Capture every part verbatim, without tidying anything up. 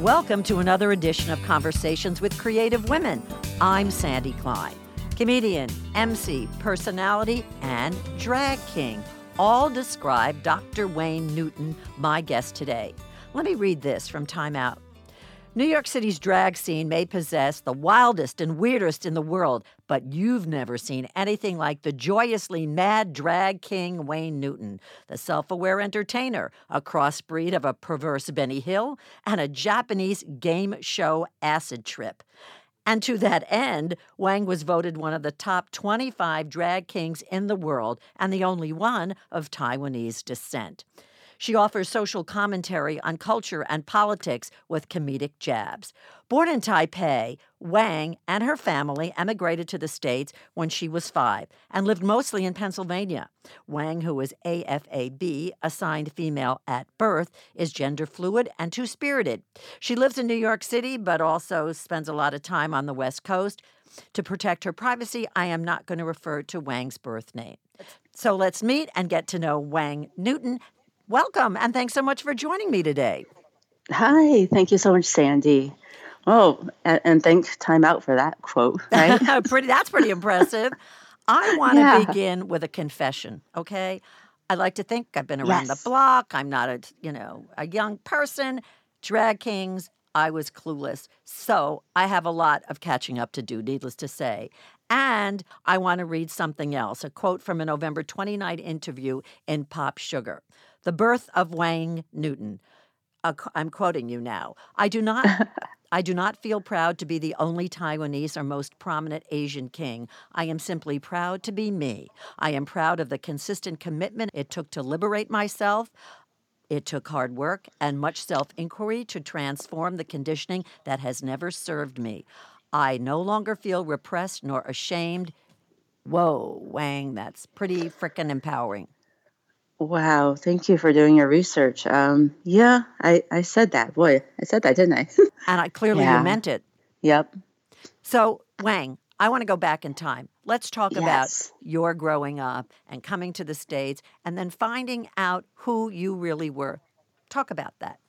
Welcome to another edition of Conversations with Creative Women. I'm Sandy Klein. Comedian, M C, personality, and drag king all describe Doctor Wayne Newton, my guest today. Let me read this from Time Out. New York City's drag scene may possess the wildest and weirdest in the world, but you've never seen anything like the joyously mad drag king Wayne Newton, the self-aware entertainer, a crossbreed of a perverse Benny Hill and a Japanese game show acid trip. And to that end, Wang was voted one of the top twenty-five drag kings in the world and the only one of Taiwanese descent. She offers social commentary on culture and politics with comedic jabs. Born in Taipei, Wang and her family emigrated to the States when she was five and lived mostly in Pennsylvania. Wang, who is A F A B, assigned female at birth, is gender fluid and two-spirited. She lives in New York City but also spends a lot of time on the West Coast. To protect her privacy, I am not going to refer to Wang's birth name. So let's meet and get to know Wang Newton. Welcome, and thanks so much for joining me today. Hi, thank you so much, Sandy. Oh, and, and thank Time Out for that quote, right? pretty, that's pretty impressive. I want to Yeah. begin with a confession, okay? I like to think I've been around Yes. the block. I'm not a, you know, a young person. Drag kings, I was clueless. So I have a lot of catching up to do, needless to say. And I want to read something else, a quote from a November twenty-ninth interview in Pop Sugar. The birth of Wayne Newton. Uh, I'm quoting you now. I do not I do not feel proud to be the only Taiwanese or most prominent Asian king. I am simply proud to be me. I am proud of the consistent commitment it took to liberate myself. It took hard work and much self-inquiry to transform the conditioning that has never served me. I no longer feel repressed nor ashamed. Whoa, Wang, that's pretty frickin' empowering. Wow, thank you for doing your research. Um, yeah, I, I said that. Boy, I said that, didn't I? And I clearly Yeah. you meant it. Yep. So, Wang, I want to go back in time. Let's talk Yes. about your growing up and coming to the States and then finding out who you really were. Talk about that.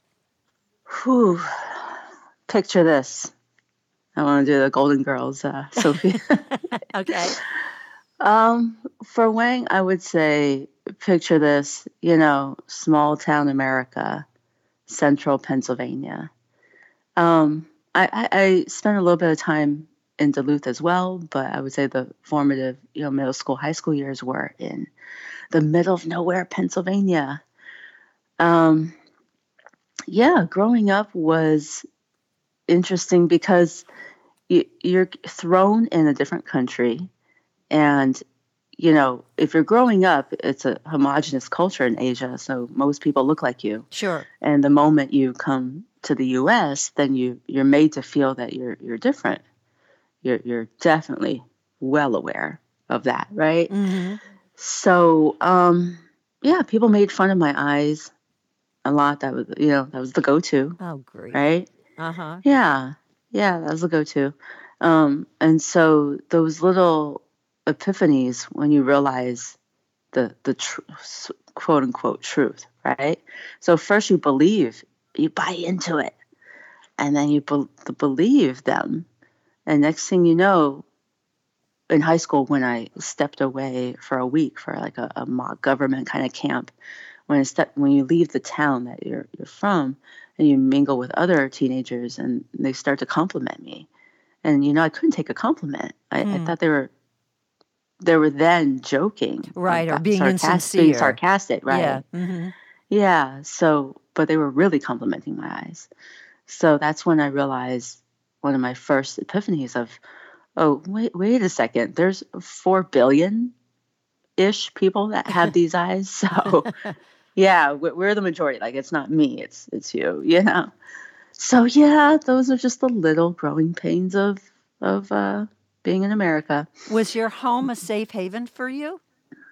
Whew. Picture this. I want to do the Golden Girls, uh, Sophie. Okay. um, for Wang, I would say, picture this, you know, small town America, central Pennsylvania. Um, I, I, I spent a little bit of time in Duluth as well, but I would say the formative, you know, middle school, high school years were in the middle of nowhere, Pennsylvania. Um, yeah, growing up was interesting because you, you're thrown in a different country, and you know, if you're growing up, it's a homogenous culture in Asia, so most people look like you. Sure. And the moment you come to the U S, then you you're made to feel that you're you're different. You're you're definitely well aware of that, right? Mm-hmm. So, um, yeah, people made fun of my eyes a lot. That was, you know, that was the go-to, Oh, great. right? Uh-huh. Yeah, yeah, that was the go-to. Um, and so those little epiphanies when you realize the the tr- quote unquote truth, right? So first you believe, you buy into it, and then you be- believe them, and next thing you know, in high school when I stepped away for a week for like a, a mock government kind of camp, when I step when you leave the town that you're you're from and you mingle with other teenagers and they start to compliment me, and you know I couldn't take a compliment. I, I Hmm. thought they were. They were then joking. Right, or about- being sarcas- insincere. Being sarcastic, right? Yeah. Mm-hmm. Yeah. So, but they were really complimenting my eyes. So that's when I realized one of my first epiphanies of, oh, wait, wait a second. There's four billion-ish people that have these eyes. So, yeah, we- we're the majority. Like, it's not me. It's it's you, you know? So, yeah, those are just the little growing pains of, of uh, being in America. Was your home a safe haven for you?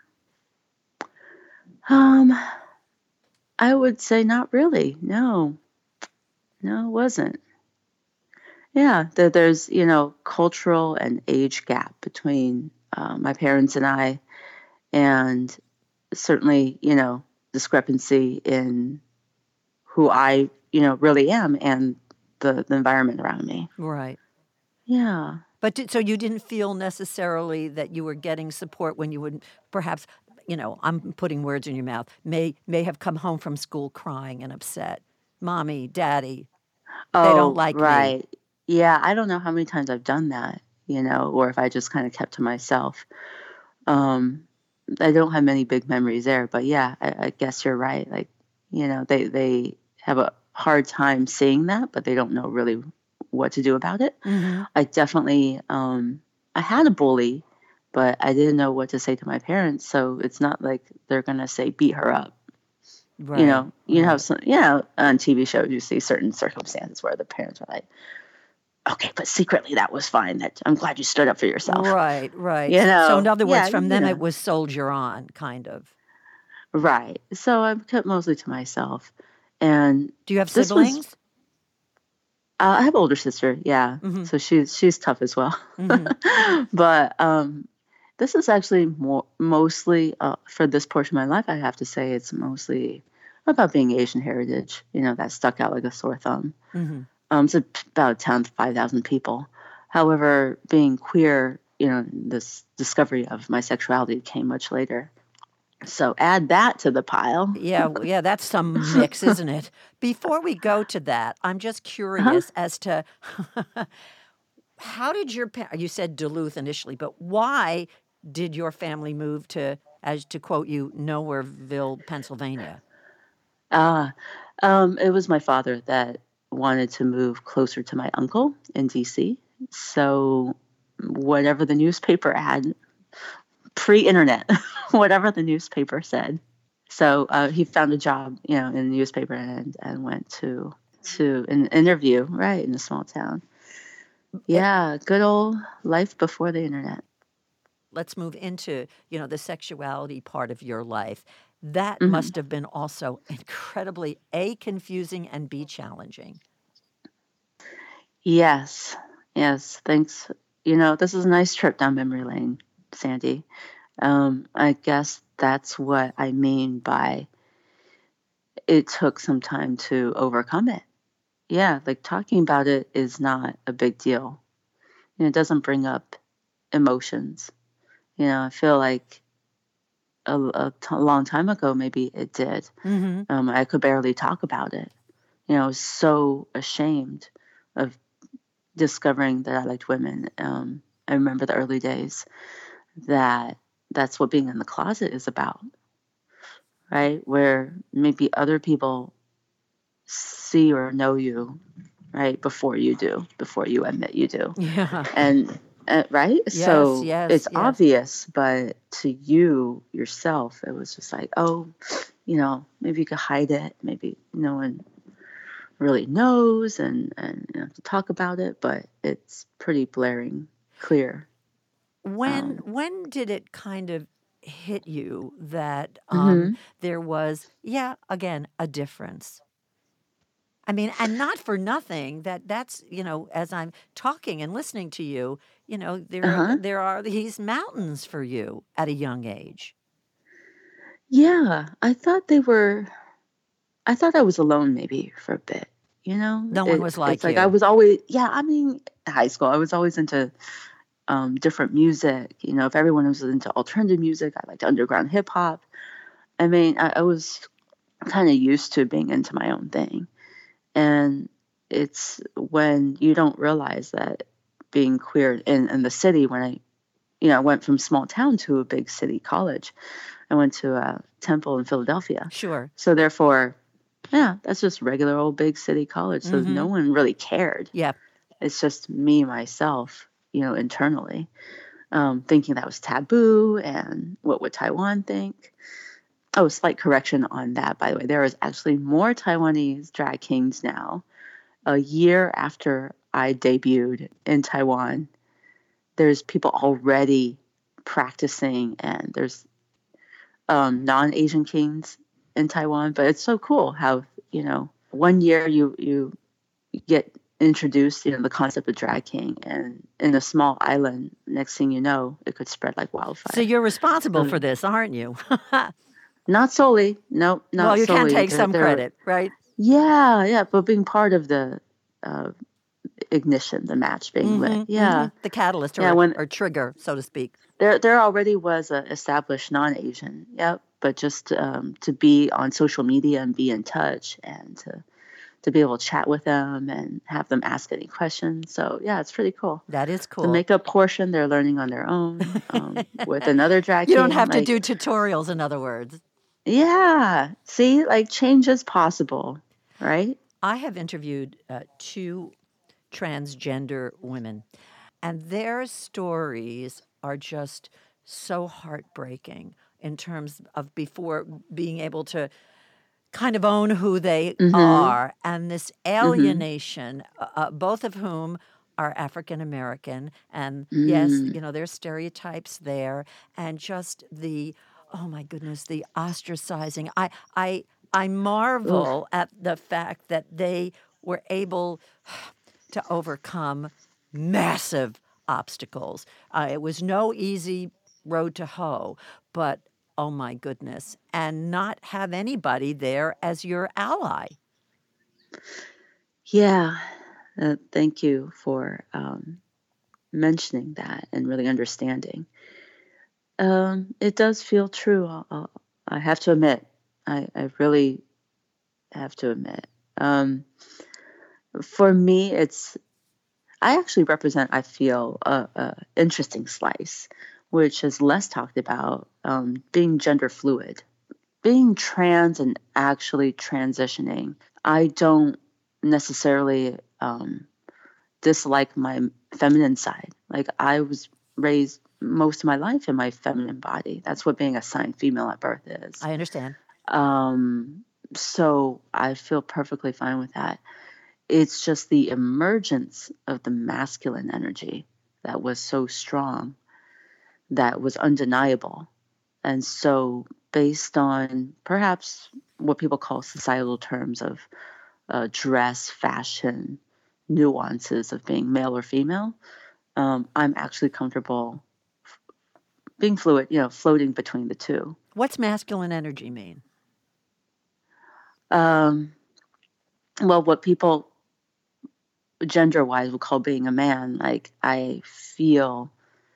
Um, I would say not really. No, no, it wasn't. Yeah, there, there's, you know, cultural and age gap between uh, my parents and I, and certainly, you know, discrepancy in who I, you know, really am and the, the environment around me. Right. Yeah. But did, so you didn't feel necessarily that you were getting support when you would perhaps, you know, I'm putting words in your mouth, may may have come home from school crying and upset. Mommy, daddy, they don't Oh, like me. right. Yeah, I don't know how many times I've done that, you know, or if I just kind of kept to myself. Um, I don't have many big memories there, but yeah, I, I guess you're right. Like, you know, they they have a hard time seeing that, but they don't know really what to do about it. Mm-hmm. I definitely, um, I had a bully, but I didn't know what to say to my parents. So it's not like they're gonna say beat her up. Right. You know, you right. have some, you know, on T V shows you see certain circumstances where the parents are like, okay, but secretly that was fine. That I'm glad you stood up for yourself. Right, right. You know, so in other words, yeah, from you them know. it was soldier on, kind of. Right. So I kept mostly to myself. And do you have this siblings? Was, uh, I have an older sister, yeah. Mm-hmm. So she's she's tough as well. Mm-hmm. But um, this is actually more mostly uh, for this portion of my life. I have to say it's mostly about being Asian heritage. You know, that stuck out like a sore thumb. Mm-hmm. Um, it's about a town of five thousand people. However, being queer, you know, this discovery of my sexuality came much later. So add that to the pile. yeah, yeah, that's some mix, isn't it? Before we go to that, I'm just curious uh-huh. as to how did your parents, you said Duluth initially, but why did your family move to, as to quote you, Nowhereville, Pennsylvania? Ah, uh, um, it was my father that wanted to move closer to my uncle in D C. So whatever the newspaper ad, pre-internet, whatever the newspaper said. So uh, he found a job, you know, in the newspaper and, and went to to an interview, right, in a small town. Yeah, good old life before the internet. Let's move into, you know, the sexuality part of your life. That mm-hmm. must have been also incredibly A, confusing, and B, challenging. Yes, yes. Thanks. You know, this is a nice trip down memory lane, Sandy. Um, I guess that's what I mean by it took some time to overcome it. Yeah, like talking about it is not a big deal. You know, it doesn't bring up emotions. You know, I feel like a, a, t- a long time ago, maybe it did. Mm-hmm. Um, I could barely talk about it. You know, I was so ashamed of discovering that I liked women. Um, I remember the early days that that's what being in the closet is about, right? Where maybe other people see or know you, right, before you do, before you admit you do. Yeah. And, uh, right? Yes, so yes, it's yes. obvious, but to you, yourself, it was just like, oh, you know, maybe you could hide it. Maybe no one really knows and, and you have to talk about it, but it's pretty blaring clear. When um, when did it kind of hit you that um, mm-hmm. there was, yeah, again, a difference? I mean, and not for nothing, that that's, you know, as I'm talking and listening to you, you know, there, uh-huh. there are these mountains for you at a young age. Yeah, I thought they were, I thought I was alone maybe for a bit, you know? No it, one was like it's like you. I was always, yeah, I mean, high school, I was always into um, different music. You know, if everyone was into alternative music, I liked underground hip hop. I mean, I, I was kind of used to being into my own thing. And it's when you don't realize that being queer in, in the city, when I, you know, I went from small town to a big city college. I went to a Temple in Philadelphia. Sure. So therefore, yeah, that's just regular old big city college. So mm-hmm. no one really cared. Yeah. It's just me, myself, you know, internally, um, thinking that was taboo and what would Taiwan think? Oh, slight correction on that, by the way. There is actually more Taiwanese drag kings now. A year after I debuted in Taiwan, there's people already practicing, and there's um, non-Asian kings in Taiwan. But it's so cool how, you know, one year you, you get introduced, you know, the concept of drag king, and in a small island, next thing you know, it could spread like wildfire. So you're responsible um, for this, aren't you? Not solely. No, not Well, you solely. can take They're, some they're, credit, right? Yeah, yeah. But being part of the uh, ignition, the match being lit. Mm-hmm, Yeah, mm-hmm. The catalyst yeah. or, When or trigger, so to speak. there there already was an established non-Asian. Yep. But just um, to be on social media and be in touch and to to be able to chat with them and have them ask any questions. So yeah, it's pretty cool. That is The cool. makeup portion they're learning on their own um, with another drag You don't king. have to Like, do tutorials, in other words. yeah, see, like change is possible, right? I have interviewed uh, two transgender women, and their stories are just so heartbreaking in terms of before being able to kind of own who they Mm-hmm. are and this Mm-hmm. alienation, uh, uh, both of whom are African American. And yes, Mm. you know, there's stereotypes there, and just the, oh my goodness, the ostracizing. I, I, I Oof. marvel at the fact that they were able to overcome massive obstacles. Uh, it was no easy road to hoe, but oh my goodness, and not have anybody there as your ally. Yeah. Uh, thank you for um, mentioning that and really understanding. Um, it does feel true. I'll, I'll, I have to admit. I, I really have to admit. Um, for me, it's I actually represent. I feel a, a interesting slice, which is less talked about. Um, being gender fluid, being trans, and actually transitioning. I don't necessarily um, dislike my feminine side. Like I was raised most of my life in my feminine body. That's what being assigned female at birth is. I understand. Um, so I feel perfectly fine with that. It's just the emergence of the masculine energy that was so strong, that was undeniable. And so, based on perhaps what people call societal terms of uh, dress, fashion, nuances of being male or female, um, I'm actually comfortable being fluid, you know, floating between the two. What's masculine energy mean? Um, well, what people gender wise would call being a man, like I feel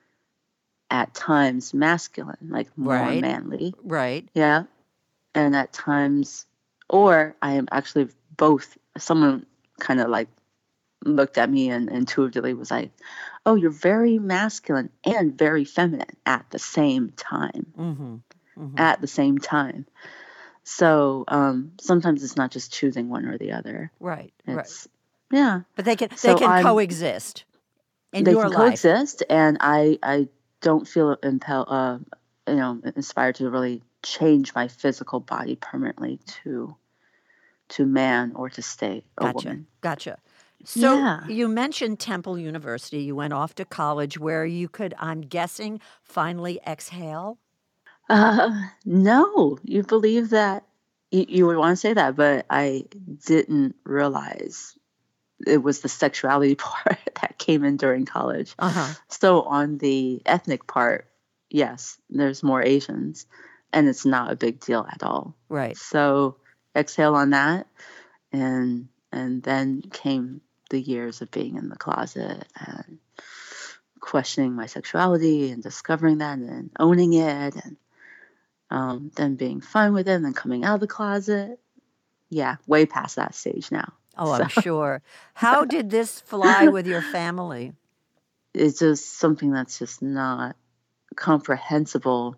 at times masculine, like more Right, manly. right. Yeah. And at times, or I am actually both. Someone kind of like looked at me and intuitively was like, oh, you're very masculine and very feminine at the same time. Mm-hmm. Mm-hmm. At the same time. So um, sometimes it's not just choosing one or the other. Right, It's, right. yeah. But they can So they can I'm, coexist in they your can life. coexist, and I I don't feel impelled, uh, you know, inspired to really change my physical body permanently to to man or to stay a Gotcha, woman. gotcha. So Yeah. you mentioned Temple University. You went off to college where you could, I'm guessing, finally exhale. Uh, no, you believe that you, you would want to say that, but I didn't realize it was the sexuality part that came in during college. Uh-huh. So on the ethnic part, yes, there's more Asians, and it's not a big deal at all. Right. So exhale on that, and and then came the years of being in the closet and questioning my sexuality and discovering that and owning it, and um, then being fine with it, and then coming out of the closet. Yeah, way past that stage now. Oh, So I'm sure. How did this fly with your family? it's just something that's just not comprehensible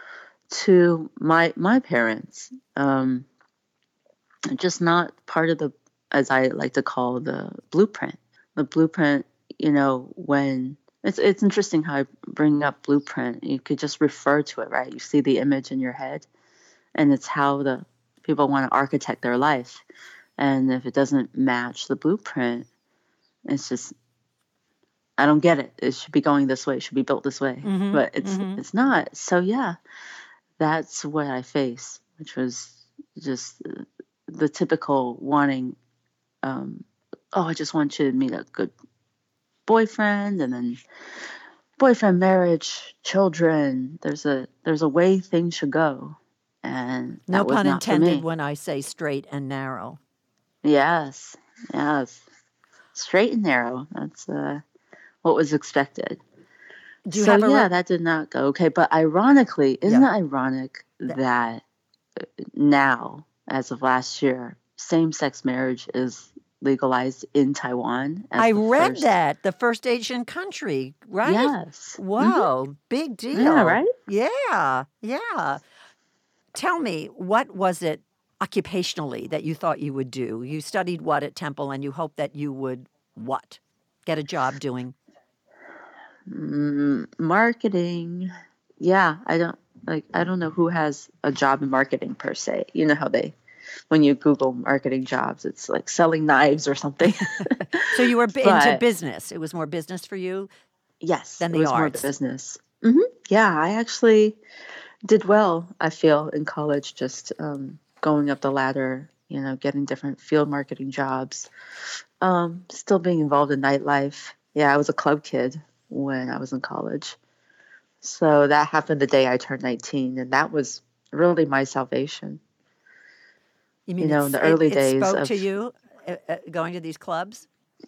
to my my parents. Um, just not part of the, as I like to call, the blueprint. The blueprint, you know, when it's it's interesting how I bring up blueprint. You could just refer to it, right? You see the image in your head, and it's how the people want to architect their life. And if it doesn't match the blueprint, it's just, I don't get it. It should be going this way. It should be built this way, Mm-hmm, but it's mm-hmm. it's not. So yeah, that's what I face, which was just the typical wanting. Um, oh, I just want you to meet a good boyfriend, and then boyfriend, marriage, children. There's a there's a way things should go, and No that was pun not for intended me. when I say straight and narrow. Yes, yes. straight and narrow. That's uh, what was expected. Do you So have a yeah, re- that did not go okay. But ironically, isn't yeah? it ironic Th- that now, as of last year, same-sex marriage is legalized in Taiwan as I the read first? that the first Asian country, right? Yes. hmm Wow, big Yeah, deal. right? Yeah, yeah. Tell me, what was it occupationally that you thought you would do? You studied what at Temple, and you hoped that you would what? Get a job doing? Mm, marketing. Yeah, I don't like I don't know who has a job in marketing per se. You know how they when you Google marketing jobs, it's like selling knives or something. So you were b- into But business. It was more business for you yes, than it the was more arts. business. hmm Yeah, I actually did well, I feel, in college, just um, going up the ladder, you know, getting different field marketing jobs, um, still being involved in nightlife. Yeah, I was a club kid when I was in college. So that happened the day I turned nineteen, and that was really my salvation. You You mean know, in it's the it, early it days spoke to of, you uh, uh, going to these clubs?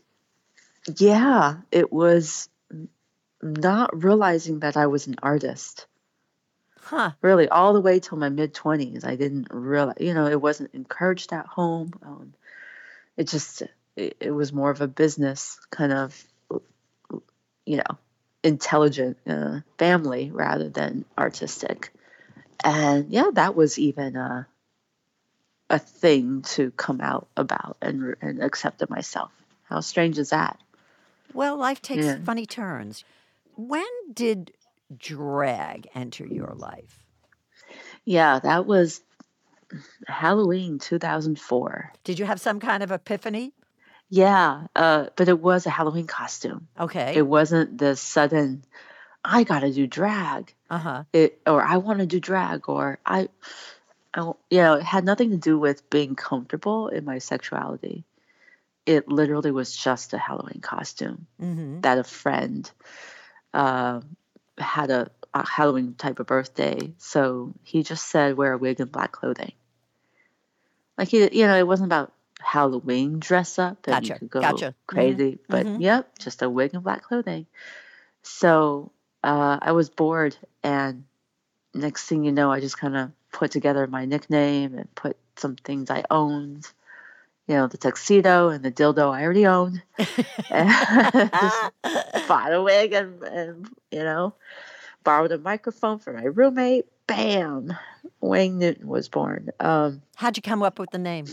yeah, it was not realizing that I was an artist. Huh. Really, all the way till my mid twenties, I didn't realize, you know, it wasn't encouraged at home. Um, it just, it, it was more of a business kind of, you know, intelligent uh, family rather than artistic. And yeah, that was even a, a thing to come out about and, and accept it myself. How strange is that? Well, life takes Yeah. funny turns. When did drag enter your life? Yeah, that was Halloween two thousand four. Did you have some kind of epiphany? Yeah, uh, but it was a Halloween costume. It Okay. wasn't this sudden, I gotta do drag. Uh huh. It or I want to do drag or I, I, you know, it had nothing to do with being comfortable in my sexuality. It literally was just a Halloween costume Mm-hmm. that a friend uh, had a, a Halloween type of birthday, so he just said wear a wig and black clothing. Like he, you know, it wasn't about Halloween dress up and you Gotcha. could go Gotcha. Mm-hmm. crazy, but Mm-hmm. yep, just a wig and black clothing. So uh, I was bored, and next thing you know, I just kind of put together my nickname and put some things I owned. You know, the tuxedo and the dildo I already owned. And just bought a wig and, and, you know, borrowed a microphone from my roommate. Bam! Wayne Newton was born. Um, How'd you come up with the name?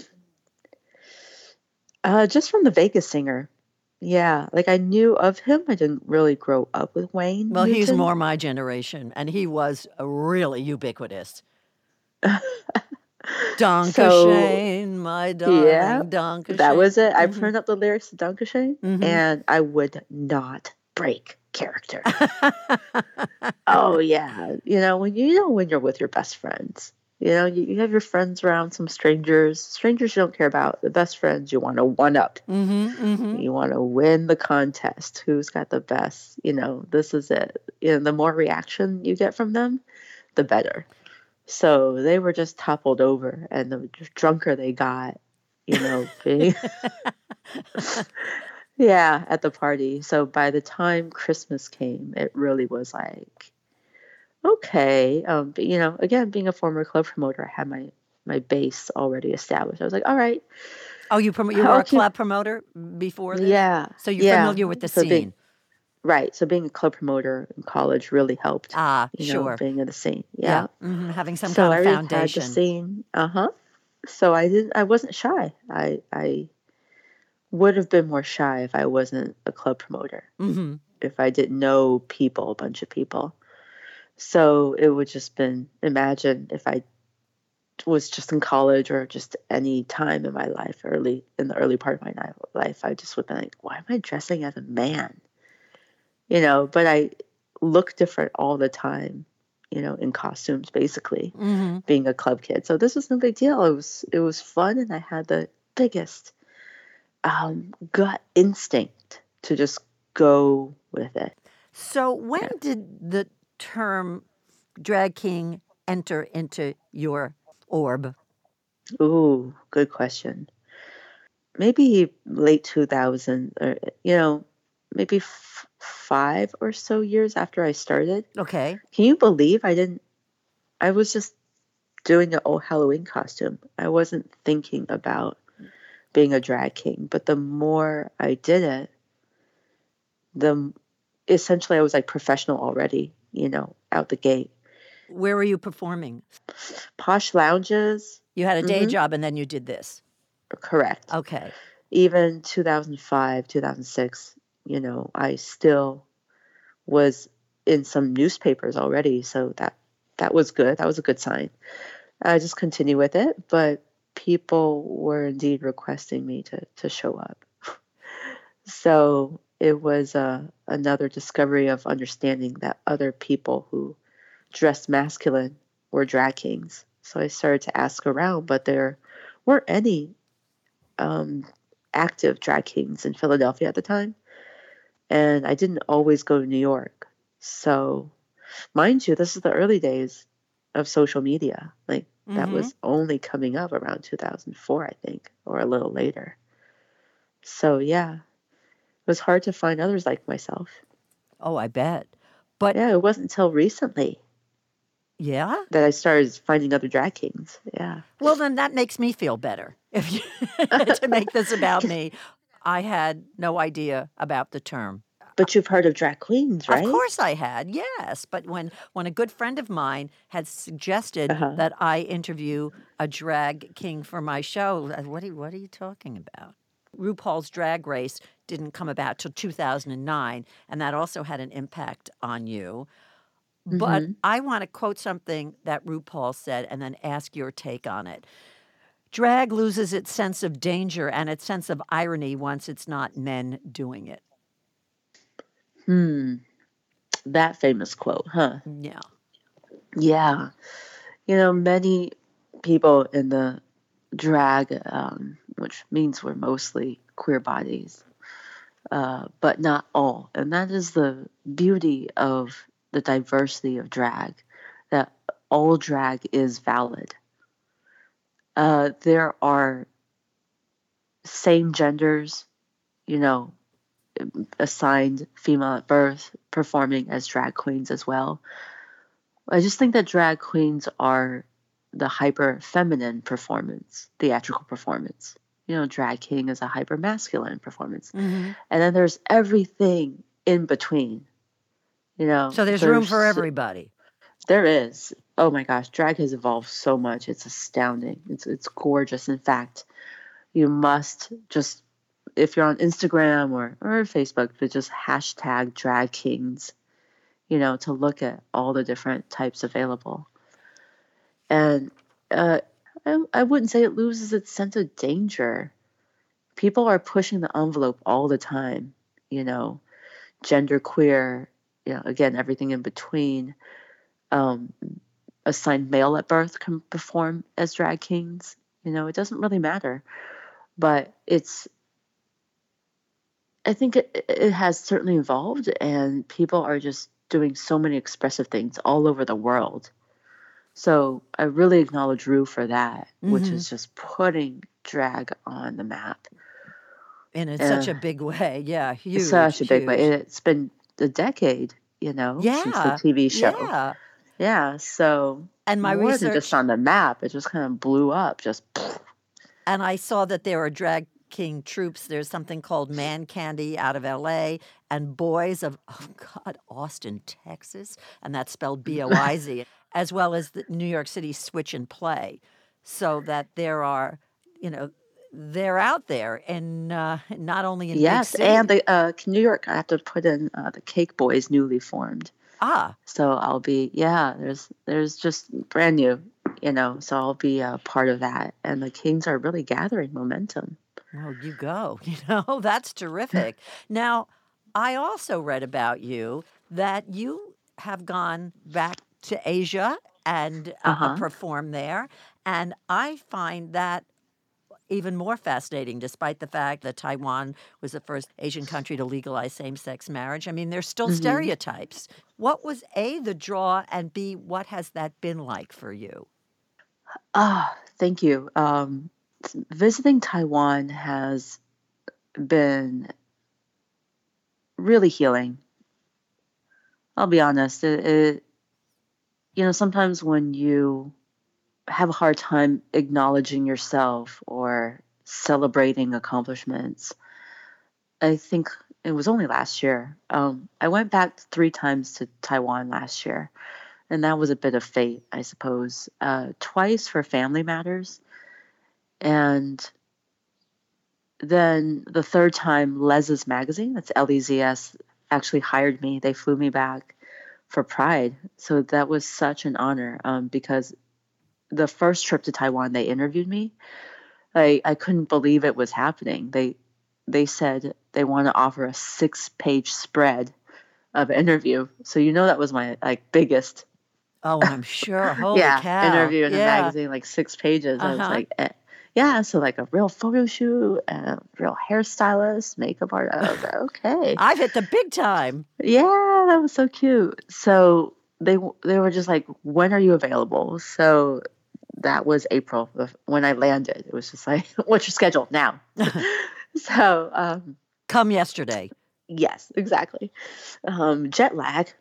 uh, just from the Vegas singer. Yeah, like I knew of him. I didn't really grow up with Wayne Well, he's Newton. more my generation, and he was really ubiquitous. So Dankeschön, my yeah, darling, that Dankeschön. was it. I Mm-hmm. printed up the lyrics to Dankeschön, Mm-hmm. and I would not break character. Oh yeah, you know when you know when you're with your best friends, you know you, you have your friends around, some strangers, strangers you don't care about. The best friends you want to one up. Mm-hmm. Mm-hmm. You want to win the contest. Who's got the best? You know this is it. You know the more reaction you get from them, the better. So they were just toppled over, and the drunker they got, you know, being yeah, at the party. So by the time Christmas came, it really was like, okay, um, but, you know, again, being a former club promoter, I had my my base already established. I was like, all right, Oh, you prom- you were I'll a keep, club promoter before this, yeah, so you're yeah. familiar with the So being scene. right, so being a club promoter in college really helped. Ah, You know, sure. being in the scene, Yeah. yeah. Mm-hmm. Having some So kind I of already had the foundation. scene, uh huh. So I didn't, I wasn't shy. I I would have been more shy if I wasn't a club promoter, Mm-hmm. if I didn't know people, a bunch of people. So it would just been imagine if I was just in college or just any time in my life, early in the early part of my life, I just would be like, why am I dressing as a man? You know, but I look different all the time, you know, in costumes basically, Mm-hmm. being a club kid. So this was no big deal. It was it was fun and I had the biggest um, gut instinct to just go with it. So when Yeah. did the term drag king enter into your orb? Ooh, good question. maybe late two thousand, or, you know, maybe f- five or so years after I started. Okay. Can you believe I didn't, I was just doing an old Halloween costume. I wasn't thinking about being a drag king, but the more I did it, the essentially I was like professional already, you know, out the gate. Where were you performing? Posh lounges. You had a day Mhm. job and then you did this. Correct. Okay. Even two thousand five, two thousand six, you know, I still was in some newspapers already, so that that was good. That was a good sign. I just continue with it, but people were indeed requesting me to to show up. So it was uh, another discovery of understanding that other people who dressed masculine were drag kings. So I started to ask around, but there weren't any um, active drag kings in Philadelphia at the time. And I didn't always go to New York. So, mind you, this is the early days of social media. Like, that Mm-hmm. was only coming up around two thousand four, I think, or a little later. So, yeah, it was hard to find others like myself. Oh, I bet. But Yeah, it wasn't until recently yeah. that I started finding other drag kings. Yeah. Well, then that makes me feel better. If you, to make this about me, I had no idea about the term. But you've heard of drag queens, right? Of course I had, yes. But when, when a good friend of mine had suggested Uh-huh. that I interview a drag king for my show, what are, you- what are you talking about? RuPaul's Drag Race didn't come about till two thousand nine, and that also had an impact on you. But Mm-hmm. I want to quote something that RuPaul said and then ask your take on it. Drag loses its sense of danger and its sense of irony once it's not men doing it. Hmm. That famous quote, huh? Yeah. Yeah. You know, many people in the drag, um, which means we're mostly queer bodies, uh, but not all. And that is the beauty of the diversity of drag, that all drag is valid. Uh, there are same genders, you know, assigned female at birth performing as drag queens as well. I just think that drag queens are the hyper feminine performance, theatrical performance. You know, drag king is a hyper masculine performance. Mm-hmm. And then there's everything in between. You know, So there's, there's room for everybody. There is. Oh my gosh, drag has evolved so much. It's astounding. It's it's gorgeous. In fact, you must just, if you're on Instagram or, or Facebook, but just hashtag drag kings, you know, to look at all the different types available. And uh, I, I wouldn't say it loses its sense of danger. People are pushing the envelope all the time, you know, gender queer, you know, again, everything in between. Um, assigned male at birth can perform as drag kings. You know, it doesn't really matter. But it's, I think it, it has certainly evolved, and people are just doing so many expressive things all over the world. So I really acknowledge Ru for that, mm-hmm. which is just putting drag on the map. In a, uh, such a big way. Yeah, huge. Such a huge. big way. It's been a decade, you know, yeah, since the T V show. Yeah. Yeah, so and my more research, than just on the map, it just kind of blew up, just. And I saw that there are drag king troops. There's something called Man Candy out of L A and Boys of, oh God, Austin, Texas, and that's spelled B O I Z, as well as the New York City Switch and Play, so that there are, you know, they're out there, and uh, not only in yes, big cities. and the uh, New York, I have to put in uh, the Cake Boys, newly formed. Ah, so I'll be yeah. There's there's just brand new, you know. So I'll be a part of that, and the Kings are really gathering momentum. Well, you go. You know, that's terrific. Now, I also read about you that you have gone back to Asia and uh, uh-huh. performed there, and I find that even more fascinating, despite the fact that Taiwan was the first Asian country to legalize same-sex marriage. I mean, there's still mm-hmm. stereotypes. What was, A, the draw, and B, what has that been like for you? Ah, oh, thank you. Um, visiting Taiwan has been really healing. I'll be honest. It, it, you know, sometimes when you have a hard time acknowledging yourself or celebrating accomplishments, I think it was only last year. Um, I went back three times to Taiwan last year, and that was a bit of fate, I suppose. Uh, twice for family matters, and then the third time, Lez's magazine, that's L E Z S, actually hired me. They flew me back for Pride. So that was such an honor um, because the first trip to Taiwan, they interviewed me. I, I couldn't believe it was happening. They they said they want to offer a six-page spread of an interview. So you know that was my like biggest Oh, I'm sure. Holy yeah cow. interview in a Yeah. magazine, like six pages. I was Uh-huh. like, eh. yeah, so like a real photo shoot, a real hairstylist, makeup artist. I was like, okay. I've hit the big time. Yeah, that was so cute. So they they were just like, when are you available? So that was April when I landed. It was just like, what's your schedule now? So um, Come yesterday. yes, exactly. Um, jet lag.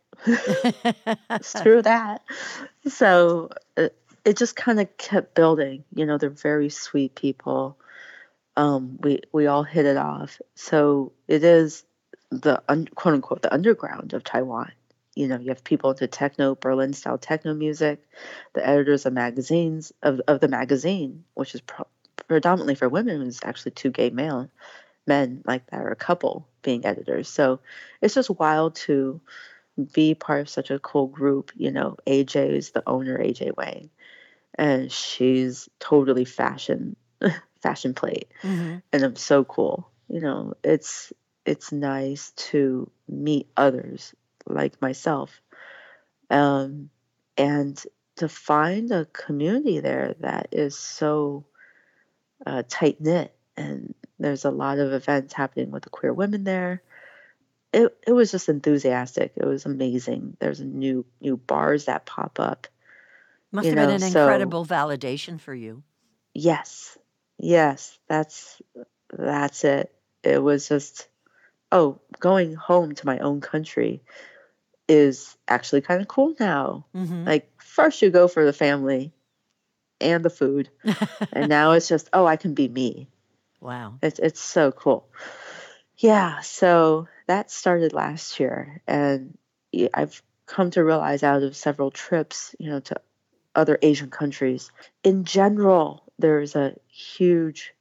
Screw that. So it, it just kind of kept building. You know, they're very sweet people. Um, we we all hit it off. So it is the un, quote unquote the underground of Taiwan. You know, you have people into techno, Berlin style techno music, the editors of magazines of of the magazine, which is pro- predominantly for women, is actually two gay male men like that, or a couple being editors. So it's just wild to be part of such a cool group. You know, A J is the owner, A J Wang, and she's totally fashion fashion plate, Mm-hmm. and I'm so cool. You know, it's it's nice to meet others like myself, um, and to find a community there that is so uh, tight knit. And there's a lot of events happening with the queer women there. It it was just enthusiastic. It was amazing. There's new new bars that pop up. Must You have been know, an so incredible validation for you. yes, yes, that's that's it. It was just, oh, going home to my own country is actually kind of cool now. Mm-hmm. Like first you go for the family and the food, and now it's just, oh, I can be me. Wow. It's it's so cool. Yeah, so that started last year, and y- I've come to realize out of several trips, you know, to other Asian countries, in general, there's a huge,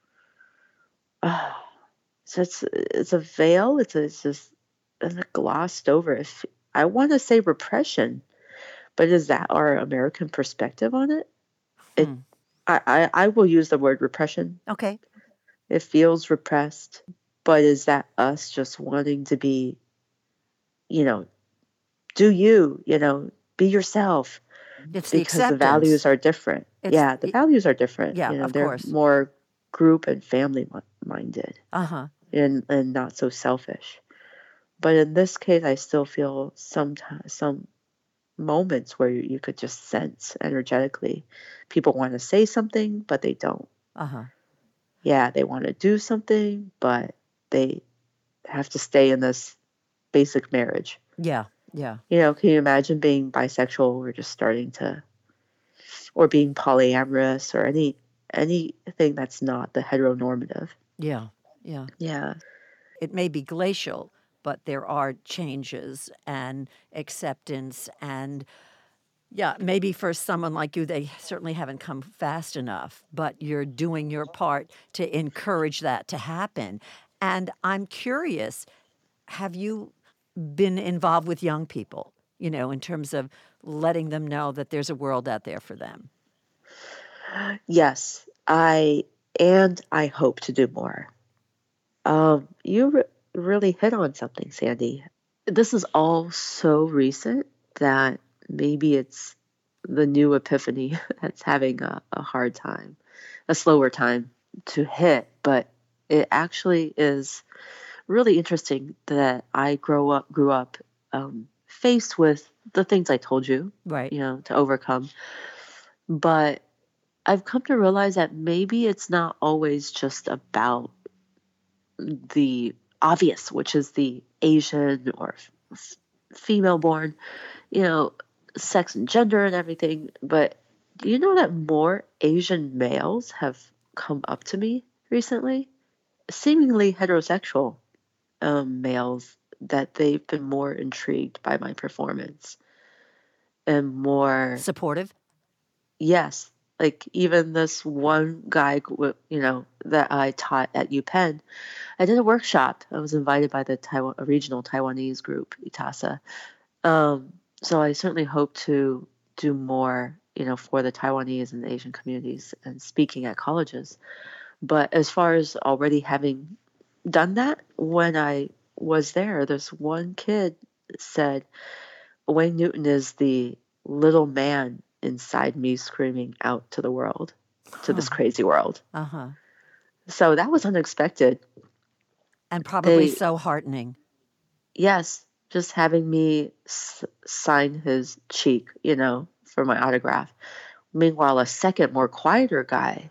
uh, so it's it's a veil. It's a, it's just it's glossed over. If I want to say repression, but is that our American perspective on it? It Hmm. I, I I will use the word repression. Okay. It feels repressed, but is that us just wanting to be, you know, do you, you know, be yourself, It's the because the acceptance. values are different. It's Yeah, the it- values are different. yeah, You know, of they're course. more group and family mi- minded Uh-huh. and, and not so selfish. But in this case, I still feel sometimes some moments where you, you could just sense energetically people want to say something, but they don't. Uh-huh. Yeah, they want to do something, but they have to stay in this basic marriage. Yeah. Yeah. You know, can you imagine being bisexual or just starting to, or being polyamorous or any anything that's not the heteronormative? Yeah. Yeah. Yeah. It may be glacial, but there are changes and acceptance. And yeah, maybe for someone like you, they certainly haven't come fast enough, but you're doing your part to encourage that to happen. And I'm curious, have you been involved with young people, you know, in terms of letting them know that there's a world out there for them? Yes, I and I hope to do more. Um, you re- really hit on something, Sandy. This is all so recent that maybe it's the new epiphany that's having a, a hard time, a slower time to hit. But it actually is really interesting that I grow up, grew up um, faced with the things I told you, Right. you know, to overcome. But I've come to realize that maybe it's not always just about the obvious, which is the Asian or f- female born, you know, sex and gender and everything. But do you know that more Asian males have come up to me recently? Seemingly heterosexual um, males, that they've been more intrigued by my performance and more, Supportive? yes, like even this one guy, w- you know, that I taught at UPenn, I did a workshop. I was invited by the Taiwan, a regional Taiwanese group, ITASA. Um, so I certainly hope to do more, you know, for the Taiwanese and Asian communities and speaking at colleges. But as far as already having done that, when I was there, this one kid said, Wayne Newton is the little man inside me screaming out to the world, to Huh. this crazy world. Uh-huh. So that was unexpected. And probably They, so heartening. yes, just having me s- sign his cheek, you know, for my autograph. Meanwhile, a second, more quieter guy,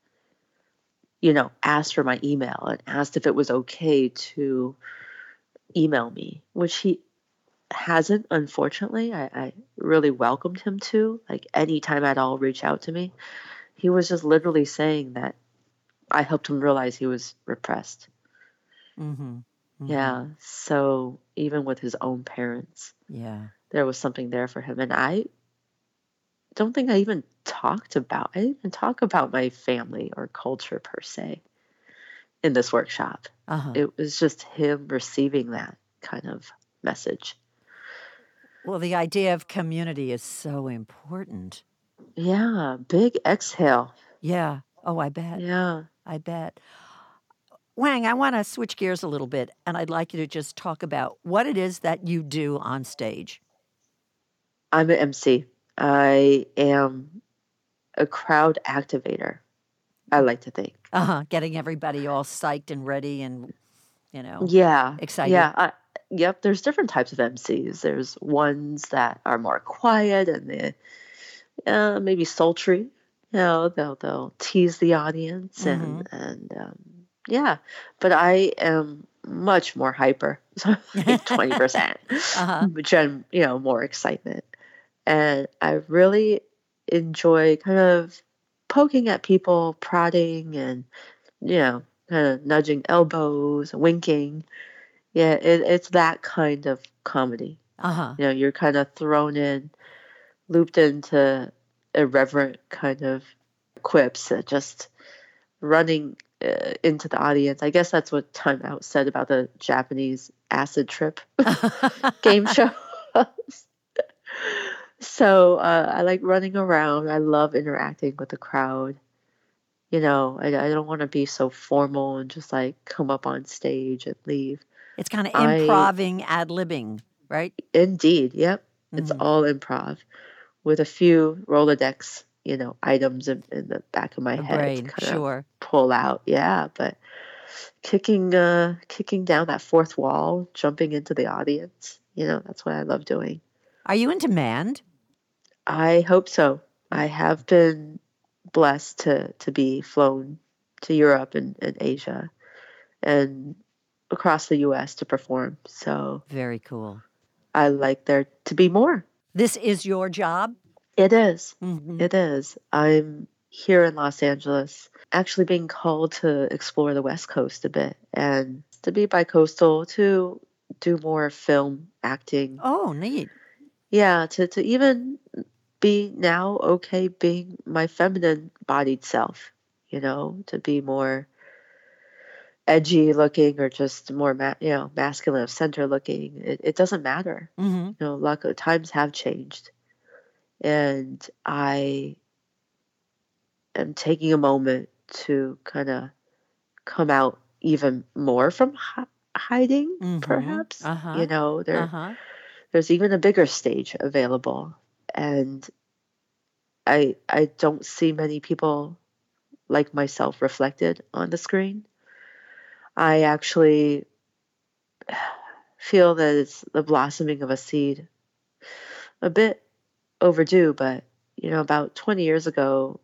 you know, asked for my email and asked if it was okay to email me, which he hasn't, unfortunately. I, I really welcomed him to, like, anytime at all, reach out to me. He was just literally saying that I helped him realize he was repressed. Mm-hmm. Mm-hmm. Yeah. So even with his own parents, Yeah. there was something there for him. And I don't think I even talked about, I didn't even talk about my family or culture per se in this workshop. Uh-huh. It was just him receiving that kind of message. Well, the idea of community is so important. Yeah. Big exhale. Yeah. Oh, I bet. Yeah. I bet. Wang, I want to switch gears a little bit, and I'd like you to just talk about what it is that you do on stage. I'm an M C. I am a crowd activator, I like to think. Uh-huh. Getting everybody all psyched and ready and, you know, Yeah. excited. Yeah. I, yep. There's different types of M Cs. There's ones that are more quiet and they uh, maybe sultry. You know, they'll they'll tease the audience Mm-hmm. and and um, yeah. But I am much more hyper, so like twenty percent, Uh-huh. which I'm, you know, more excitement. And I really enjoy kind of poking at people, prodding, and you know, kind of nudging elbows, winking. Yeah, it, it's that kind of comedy. Uh-huh. You know, you're kind of thrown in, looped into irreverent kind of quips, uh, just running uh, into the audience. I guess that's what Time Out said about the Japanese acid trip game show. So uh, I like running around. I love interacting with the crowd. You know, I, I don't want to be so formal and just like come up on stage and leave. It's kind of I improving, ad-libbing, right? Indeed, yep, it's Mm-hmm. all improv with a few Rolodex, you know, items in, in the back of my A head to brain, kind of sure. pull out. Yeah, but kicking, uh, kicking down that fourth wall, jumping into the audience, you know, that's what I love doing. Are you in demand? I hope so. I have been blessed to to be flown to Europe and, and Asia and across the U S to perform. So Very cool. I like there to be more. This is your job? It is. Mm-hmm. It is. I'm here in Los Angeles, actually being called to explore the West Coast a bit and to be bicoastal, to do more film acting. Oh, neat. Yeah, to, to even be now okay being my feminine bodied self, you know, to be more edgy looking or just more, ma- you know, masculine of center looking. It, it doesn't matter. Mm-hmm. You know, luck, times have changed. And I am taking a moment to kind of come out even more from hi- hiding, Mm-hmm. perhaps. Uh-huh. You know, there Uh-huh. there's even a bigger stage available. And I I don't see many people like myself reflected on the screen. I actually feel that it's the blossoming of a seed. A bit overdue, but you know, about twenty years ago,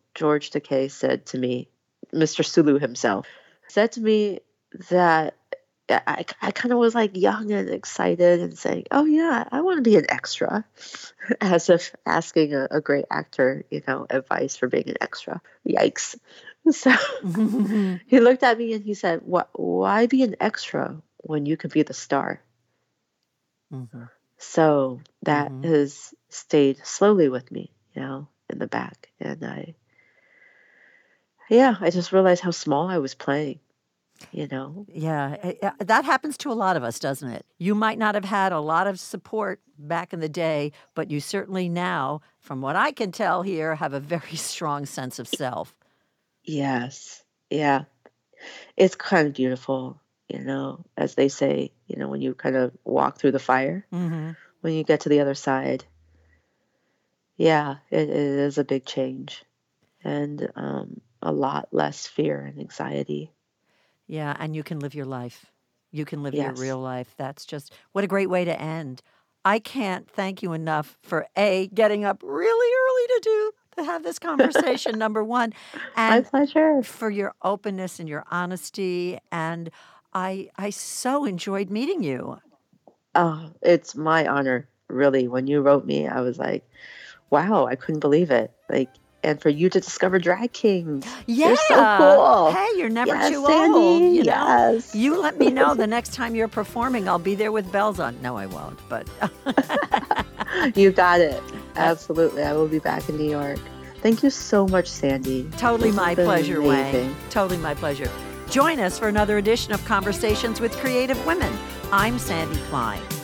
George Takei said to me, Mister Sulu himself, said to me that I, I kind of was like young and excited and saying, oh, yeah, I want to be an extra, as if asking a, a great actor, you know, advice for being an extra. Yikes. So he looked at me and he said, "What? Why be an extra when you could be the star?" Mm-hmm. So that mm-hmm. has stayed slowly with me, you know, in the back. And I, yeah, I just realized how small I was playing. You know? Yeah, that happens to a lot of us, doesn't it? You might not have had a lot of support back in the day, but you certainly now, from what I can tell here, have a very strong sense of self. Yes. Yeah. It's kind of beautiful, you know, as they say, you know, when you kind of walk through the fire, mm-hmm. when you get to the other side. Yeah, it, it is a big change and um, a lot less fear and anxiety. Yeah, and you can live your life. You can live yes. your real life. That's just, what a great way to end. I can't thank you enough for, A, getting up really early to do, to have this conversation, number one. And my pleasure. For your openness and your honesty. And I, I so enjoyed meeting you. Oh, it's my honor, really. When you wrote me, I was like, wow, I couldn't believe it. Like, and for you to discover Drag Kings. Yeah. You're so cool. Hey, you're never yes, too Sandy, old. You know? Yes. You let me know the next time you're performing. I'll be there with bells on. No, I won't, but. You got it. Absolutely. I will be back in New York. Thank you so much, Sandy. Totally my pleasure, Wang. Totally my pleasure. Join us for another edition of Conversations with Creative Women. I'm Sandy Klein.